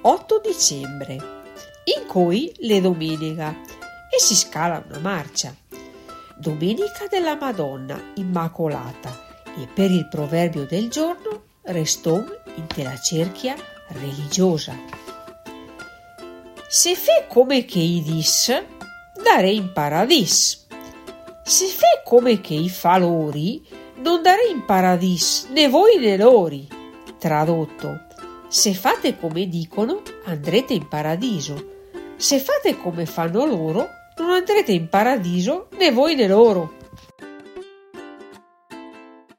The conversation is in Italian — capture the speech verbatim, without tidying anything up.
otto dicembre, in cui le domenica e si scala una marcia. Domenica della Madonna Immacolata e per il proverbio del giorno restò in la cerchia religiosa. Se fe come che i dis, dare in paradis. Se fe come che i fa lori, non dare in paradis né voi né lori. Tradotto: se fate come dicono, andrete in paradiso. Se fate come fanno loro, non andrete in paradiso né voi né loro.